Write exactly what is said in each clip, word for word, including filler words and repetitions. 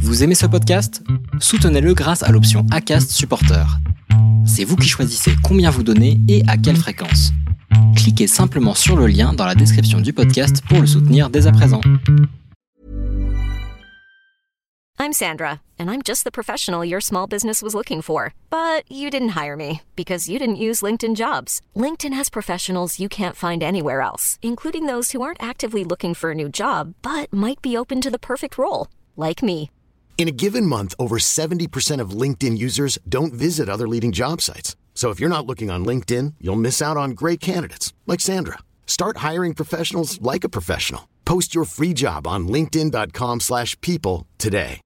Vous aimez ce podcast ? Soutenez-le grâce à l'option Acast Supporter. C'est vous qui choisissez combien vous donnez et à quelle fréquence. Cliquez simplement sur le lien dans la description du podcast pour le soutenir dès à présent. I'm Sandra, and I'm just the professional your small business was looking for. But you didn't hire me because you didn't use LinkedIn Jobs. LinkedIn has professionals you can't find anywhere else, including those who aren't actively looking for a new job, but might be open to the perfect role, like me. In a given month, over seventy percent of LinkedIn users don't visit other leading job sites. So if you're not looking on LinkedIn, you'll miss out on great candidates like Sandra. Start hiring professionals like a professional. Post your free job on linkedin.com slash people today.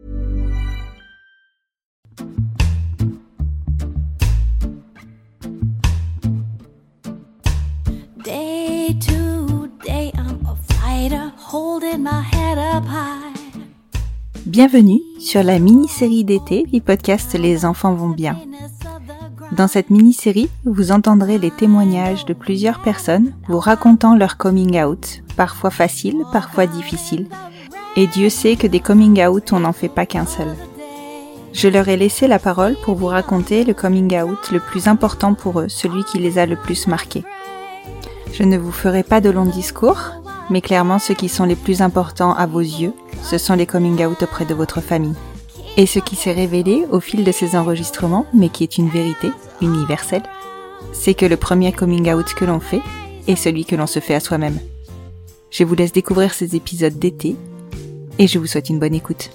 Day to day, I'm a fighter, holding my head up high. Bienvenue sur la mini-série d'été du podcast Les enfants vont bien. Dans cette mini-série, vous entendrez les témoignages de plusieurs personnes vous racontant leur coming out, parfois facile, parfois difficile. Et Dieu sait que des coming out, on n'en fait pas qu'un seul. Je leur ai laissé la parole pour vous raconter le coming out le plus important pour eux, celui qui les a le plus marqués. Je ne vous ferai pas de longs discours, mais clairement ceux qui sont les plus importants à vos yeux, ce sont les coming out auprès de votre famille. Et ce qui s'est révélé au fil de ces enregistrements, mais qui est une vérité universelle, c'est que le premier coming out que l'on fait est celui que l'on se fait à soi-même. Je vous laisse découvrir ces épisodes d'été et je vous souhaite une bonne écoute.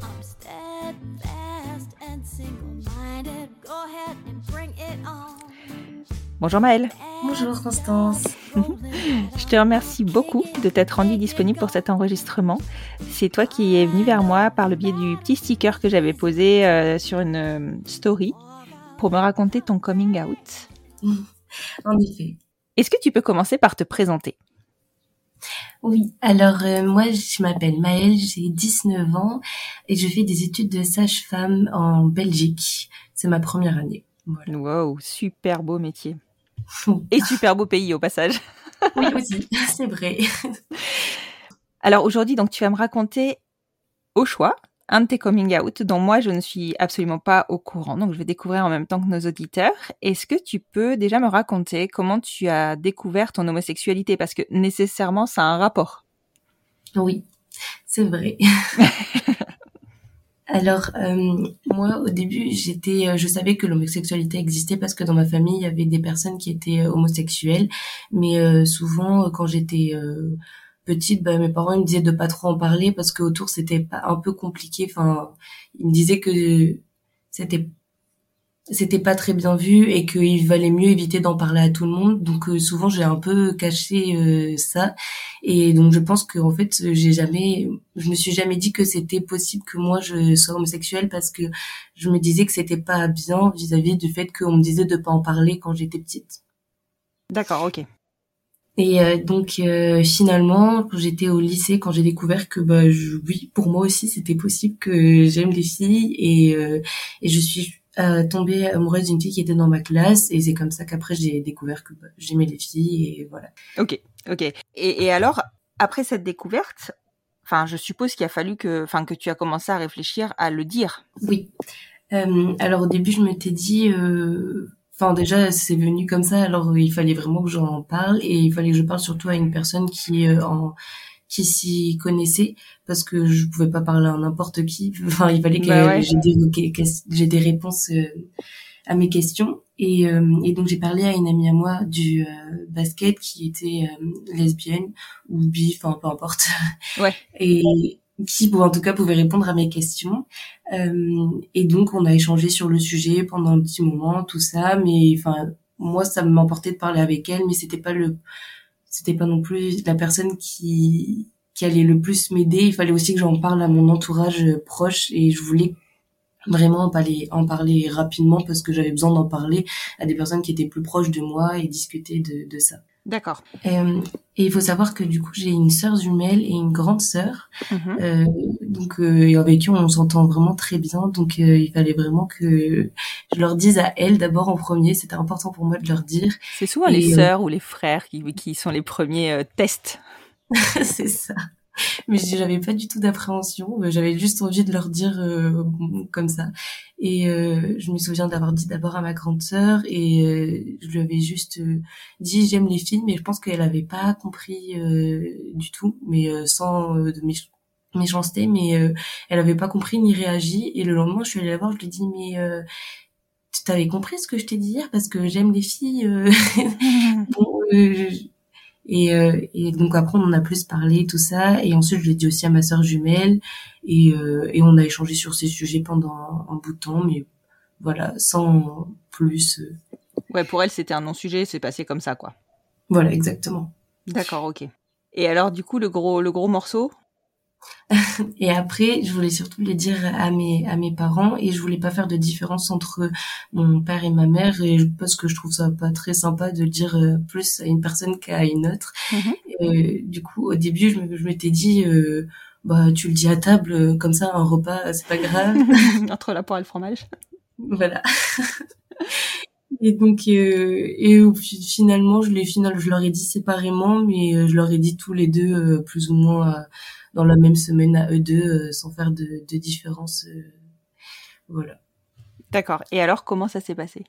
Bonjour Maëlle. Bonjour Constance. Je te remercie beaucoup de t'être rendue disponible pour cet enregistrement. C'est toi qui es venue vers moi par le biais du petit sticker que j'avais posé euh, sur une euh, story pour me raconter ton coming out. En effet. Est-ce que tu peux commencer par te présenter ? Oui, alors euh, moi je m'appelle Maëlle, j'ai dix-neuf ans et je fais des études de sage-femme en Belgique. C'est ma première année. Voilà. Wow, super beau métier. Et super beau pays au passage. Oui aussi, c'est vrai. Alors aujourd'hui, donc tu vas me raconter au choix un de tes coming out dont moi je ne suis absolument pas au courant. Donc je vais découvrir en même temps que nos auditeurs. Est-ce que tu peux déjà me raconter comment tu as découvert ton homosexualité ? Parce que nécessairement ça a un rapport. Oui, c'est vrai. Alors, euh, moi, au début, j'étais, euh, je savais que l'homosexualité existait parce que dans ma famille, il y avait des personnes qui étaient euh, homosexuelles. Mais euh, souvent, euh, quand j'étais euh, petite, bah, mes parents ils me disaient de pas trop en parler parce que autour c'était pas un peu compliqué. Enfin, ils me disaient que c'était c'était pas très bien vu et qu'il valait mieux éviter d'en parler à tout le monde. Donc euh, souvent, j'ai un peu caché euh, ça. Et donc je pense que en fait, j'ai jamais, je me suis jamais dit que c'était possible que moi je sois homosexuelle parce que je me disais que c'était pas bien vis-à-vis du fait qu'on me disait de pas en parler quand j'étais petite. D'accord, ok. Et euh, donc euh, finalement, quand j'étais au lycée, quand j'ai découvert que bah je, oui, pour moi aussi c'était possible que j'aime les filles et euh, et je suis euh, tombée amoureuse d'une fille qui était dans ma classe et c'est comme ça qu'après j'ai découvert que bah, j'aimais les filles et voilà. Ok, ok. Et, et alors après cette découverte, enfin je suppose qu'il a fallu que, enfin que tu as commencé à réfléchir à le dire. Oui. Euh, alors au début je m'étais dit euh, Enfin, déjà, c'est venu comme ça, alors il fallait vraiment que j'en parle, et il fallait que je parle surtout à une personne qui euh, en qui s'y connaissait, parce que je pouvais pas parler à n'importe qui. Enfin, il fallait que bah ouais. j'ai des que j'ai des réponses euh, à mes questions, et euh, et donc j'ai parlé à une amie à moi du euh, basket qui était euh, lesbienne ou bi, enfin peu importe. Ouais. Et qui, bon, en tout cas, pouvait répondre à mes questions. Euh, et donc, on a échangé sur le sujet pendant un petit moment, tout ça. Mais, enfin, moi, ça m'emportait de parler avec elle, mais c'était pas le, c'était pas non plus la personne qui, qui allait le plus m'aider. Il fallait aussi que j'en parle à mon entourage proche et je voulais vraiment en parler, en parler rapidement parce que j'avais besoin d'en parler à des personnes qui étaient plus proches de moi et discuter de, de ça. D'accord. Euh, et il faut savoir que du coup j'ai une sœur jumelle et une grande sœur, Mmh. euh, donc euh, avec qui on s'entend vraiment très bien. Donc euh, il fallait vraiment que je leur dise à elles d'abord en premier. C'était important pour moi de leur dire. C'est souvent et, les euh, sœurs ou les frères qui, qui sont les premiers euh, tests. c'est ça. mais j'avais pas du tout d'appréhension. J'avais juste envie de leur dire euh, comme ça. Et euh, je me souviens d'avoir dit d'abord à ma grande sœur et euh, je lui avais juste euh, dit j'aime les films, mais je pense qu'elle avait pas compris euh, du tout, mais euh, sans euh, de méch- méchanceté, mais euh, elle avait pas compris ni réagi. Et le lendemain, je suis allée la voir, je lui ai dit mais euh, tu t'avais compris ce que je t'ai dit hier parce que j'aime les filles. Euh... bon, euh, je- et, euh, et donc après on en a plus parlé tout ça et ensuite je l'ai dit aussi à ma sœur jumelle et euh, et on a échangé sur ces sujets pendant un bout de temps, mais voilà, sans plus. euh, Ouais, pour elle, c'était un non-sujet, c'est passé comme ça, quoi. Voilà, exactement. D'accord, ok. Et alors, du coup, le gros, le gros morceau? Et après, je voulais surtout le dire à mes à mes parents et je voulais pas faire de différence entre mon père et ma mère et je- parce que je trouve ça pas très sympa de le dire euh, plus à une personne qu'à une autre. Mhm. Euh, du coup, au début, je me- je m'étais dit euh, bah tu le dis à table euh, comme ça un repas, c'est pas grave. Entre la poire et le fromage. Voilà. Et donc euh, et au fi- finalement, je les final je leur ai dit séparément, mais euh, je leur ai dit tous les deux euh, plus ou moins euh, dans la même semaine à eux deux euh, sans faire de de différence. euh, voilà. D'accord. Et alors, comment ça s'est passé?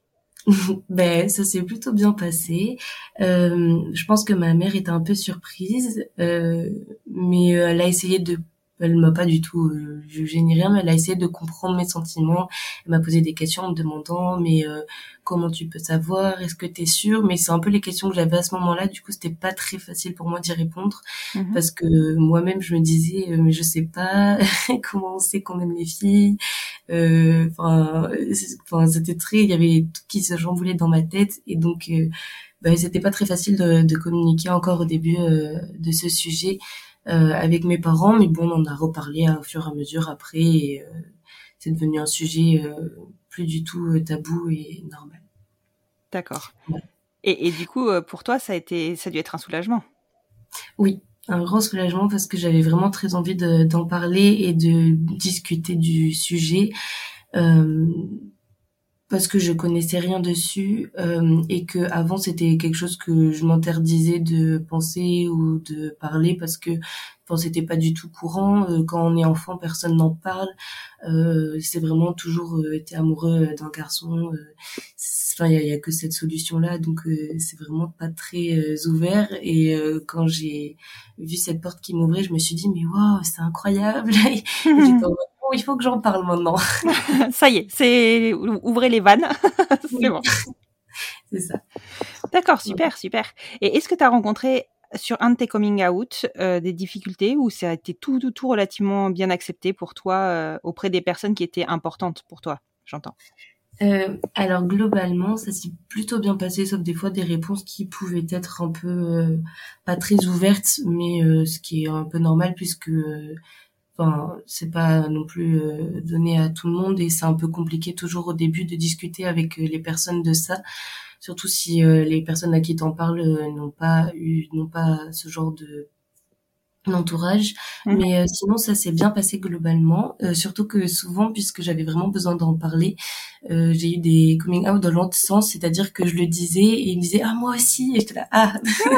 Ben, ça s'est plutôt bien passé. Euh, je pense que ma mère était un peu surprise, euh, mais euh, elle a essayé de, elle m'a pas du tout euh, jugé ni rien, mais elle a essayé de comprendre mes sentiments. Elle m'a posé des questions en me demandant, mais euh, comment tu peux savoir? Est-ce que t'es sûre? Mais c'est un peu les questions que j'avais à ce moment-là. Du coup, c'était pas très facile pour moi d'y répondre Mhm. parce que moi-même, je me disais, euh, mais je sais pas comment on sait qu'on aime les filles. Euh, Enfin, c'est- enfin, c'était très, il y avait tout qui se chamboulait dans ma tête et donc, euh, bah, c'était pas très facile de, de communiquer encore au début euh, de ce sujet euh, avec mes parents, mais bon, on en a reparlé au fur et à mesure après et euh, c'est devenu un sujet euh, plus du tout euh, tabou et normal. D'accord. Ouais. Et, et du coup, euh, pour toi, ça a été, ça a dû être un soulagement. Oui, un grand soulagement parce que j'avais vraiment très envie de, d'en parler et de discuter du sujet. Euh, parce que je connaissais rien dessus euh, et que avant c'était quelque chose que je m'interdisais de penser ou de parler parce que enfin c'était pas du tout courant. Euh, quand on est enfant, personne n'en parle. Euh, c'est vraiment toujours euh, été amoureux d'un garçon. Euh, enfin il y a, y a que cette solution là, donc euh, c'est vraiment pas très euh, ouvert. Et euh, quand j'ai vu cette porte qui m'ouvrait, je me suis dit mais waouh, c'est incroyable. Et j'étais en mode, oh, il faut que j'en parle maintenant. Ça y est, c'est ouvrez les vannes. C'est Oui, bon. c'est ça. D'accord, super, super. Et est-ce que tu as rencontré sur un de tes coming out euh, des difficultés ou ça a été tout, tout, tout relativement bien accepté pour toi euh, auprès des personnes qui étaient importantes pour toi, j'entends? Euh, alors globalement, ça s'est plutôt bien passé, sauf des fois des réponses qui pouvaient être un peu euh, pas très ouvertes, mais euh, ce qui est un peu normal puisque, euh, enfin, c'est pas non plus euh, donné à tout le monde et c'est un peu compliqué toujours au début de discuter avec euh, les personnes de ça, surtout si euh, les personnes à qui t'en parles euh, n'ont pas eu, n'ont pas ce genre de l'entourage, Mhm. mais euh, sinon ça s'est bien passé globalement, euh, surtout que souvent puisque j'avais vraiment besoin d'en parler, euh, j'ai eu des coming out dans l'autre sens, c'est-à-dire que je le disais et ils me disaient ah moi aussi et j'étais là ah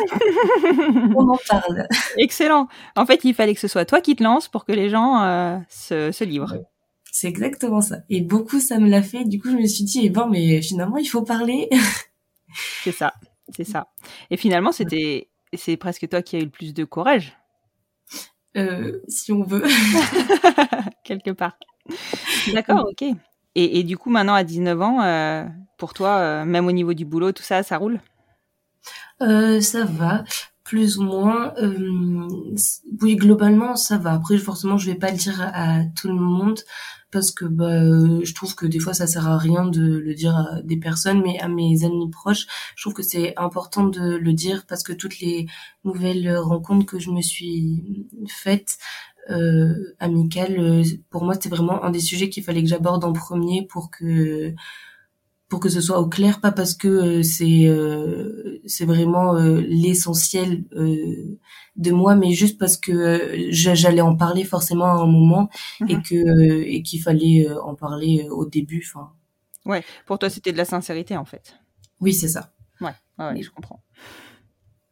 on en parle. Excellent. En fait, il fallait que ce soit toi qui te lances pour que les gens euh, se, se livrent. Ouais. C'est exactement ça et beaucoup ça me l'a fait, du coup je me suis dit eh ben mais finalement il faut parler. C'est ça, c'est ça. Et finalement, c'était, c'est presque toi qui as eu le plus de courage, euh, si on veut. quelque part. D'accord, ok. Et, et du coup, maintenant, à dix-neuf ans, euh, pour toi, euh, même au niveau du boulot, tout ça, ça roule? Euh, ça va, plus ou moins. Euh, oui, globalement, ça va. Après, forcément, je vais pas le dire à, à tout le monde parce que bah, euh, je trouve que des fois, ça sert à rien de le dire à des personnes, mais à mes amis proches, je trouve que c'est important de le dire parce que toutes les nouvelles rencontres que je me suis faites, euh, amicales, euh, pour moi, c'était vraiment un des sujets qu'il fallait que j'aborde en premier pour que pour que ce soit au clair, pas parce que euh, c'est euh, c'est vraiment euh, l'essentiel euh, de moi, mais juste parce que euh, j'a- j'allais en parler forcément à un moment et Mhm. que euh, et qu'il fallait euh, en parler euh, au début. Enfin, Ouais, pour toi, c'était de la sincérité, en fait. oui, c'est ça. Ouais, ouais, ouais, je comprends.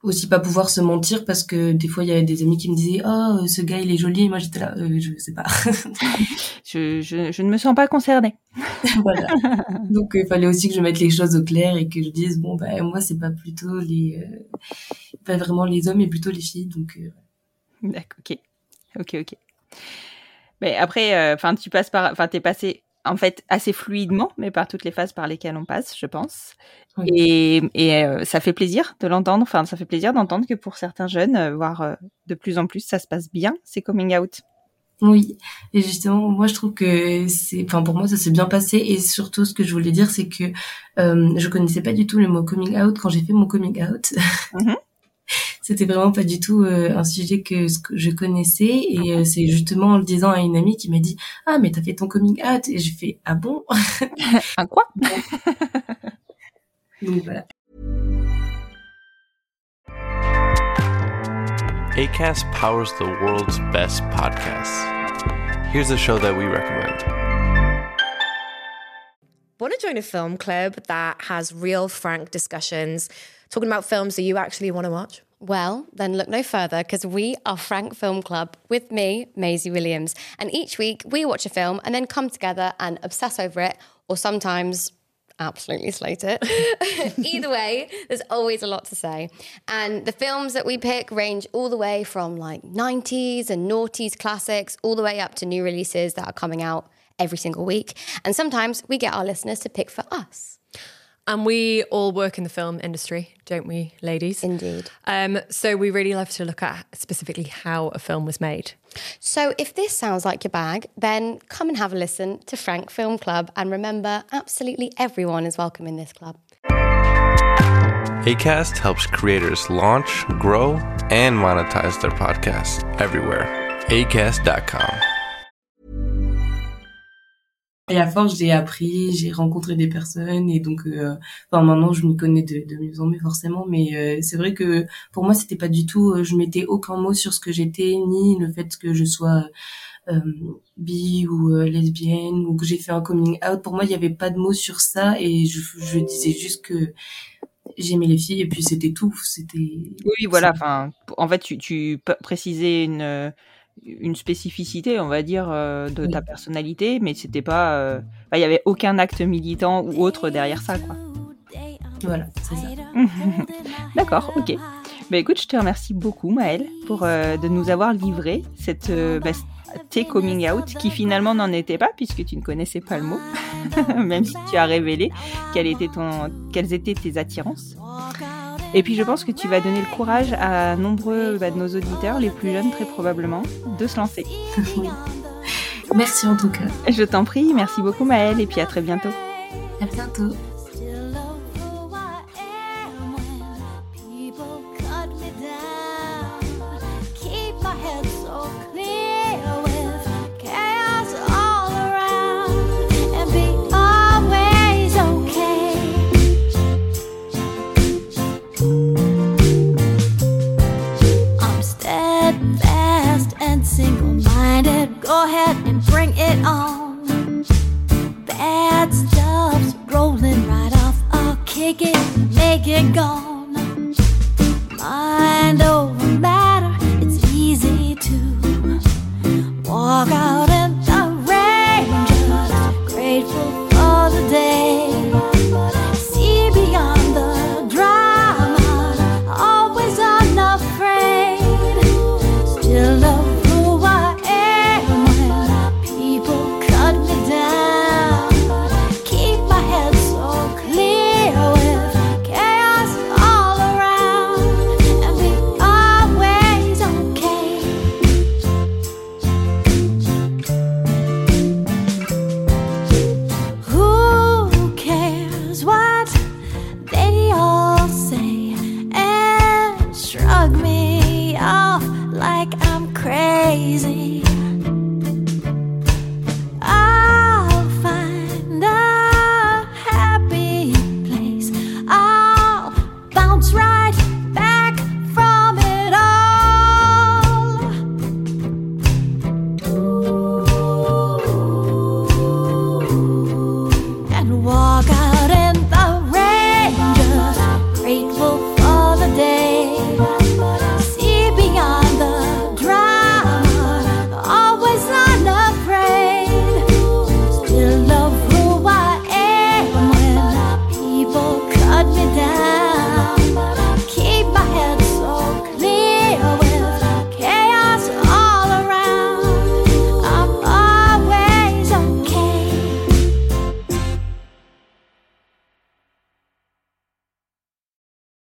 aussi pas pouvoir se mentir parce que des fois il y avait des amis qui me disaient oh ce gars il est joli et moi j'étais là euh, je sais pas. je, je je ne me sens pas concernée. Voilà. Donc il euh, fallait aussi que je mette les choses au clair et que je dise bon bah moi c'est pas plutôt les euh, pas vraiment les hommes mais plutôt les filles donc euh... D'accord, OK. OK OK. Mais après enfin euh, tu passes par enfin t'es passé en fait assez fluidement, mais par toutes les phases par lesquelles on passe, je pense. Oui. Et, et euh, ça fait plaisir de l'entendre. Enfin, ça fait plaisir d'entendre que pour certains jeunes, euh, voire euh, de plus en plus, ça se passe bien, ces coming out. Oui. Et justement, moi, je trouve que c'est, enfin, pour moi, ça s'est bien passé. Et surtout, ce que je voulais dire, c'est que euh, je connaissais pas du tout le mot coming out quand j'ai fait mon coming out. Mm-hmm. C'était vraiment pas du tout euh, un sujet que, que je connaissais et euh, c'est justement en le disant à une amie qui m'a dit « Ah, mais t'as fait ton coming out ?» et j'ai fait « Ah bon ?» Un quoi? Donc voilà. Acast powers the world's best podcasts. Here's a show that we recommend. Want to join a film club that has real, frank discussions, talking about films that you actually want to watch? Well, then look no further because we are Frank Film Club with me, Maisie Williams. And each week we watch a film and then come together and obsess over it or sometimes absolutely slate it. Either way, there's always a lot to say. And the films that we pick range all the way from like nineties and noughties classics all the way up to new releases that are coming out every single week. And sometimes we get our listeners to pick for us. And we all work in the film industry, don't we, ladies? Indeed. Um, so we really love to look at specifically how a film was made. So if this sounds like your bag, then come and have a listen to Frank Film Club. And remember, absolutely everyone is welcome in this club. Acast helps creators launch, grow, and monetize their podcasts everywhere. acast dot com. Et à force, j'ai appris, j'ai rencontré des personnes et donc, euh, enfin maintenant, je m'y connais de, de mieux en mieux forcément. Mais euh, c'est vrai que pour moi, c'était pas du tout. Euh, je mettais aucun mot sur ce que j'étais, ni le fait que je sois euh, bi ou euh, lesbienne ou que j'ai fait un coming out. Pour moi, il y avait pas de mots sur ça et je, je disais juste que j'aimais les filles et puis c'était tout. C'était. Oui, voilà. Enfin, en fait, tu, tu précisais une. une spécificité, on va dire, euh, de oui. ta personnalité, mais c'était pas, euh... enfin, il y avait aucun acte militant ou autre derrière ça, quoi. Voilà, c'est ça. D'accord, ok. Bah écoute, je te remercie beaucoup, Maëlle, pour euh, de nous avoir livré cette euh, bah, tes coming out, qui finalement n'en était pas, puisque tu ne connaissais pas le mot, même si tu as révélé quelle était ton, quelles étaient tes attirances. Et puis je pense que tu vas donner le courage à nombreux bah, de nos auditeurs, les plus jeunes très probablement, de se lancer. Oui. Merci en tout cas. Je t'en prie, merci beaucoup Maëlle, et puis à très bientôt. À bientôt. Go ahead and bring it on. Bad stuff's rolling right off. I'll kick it, make it go.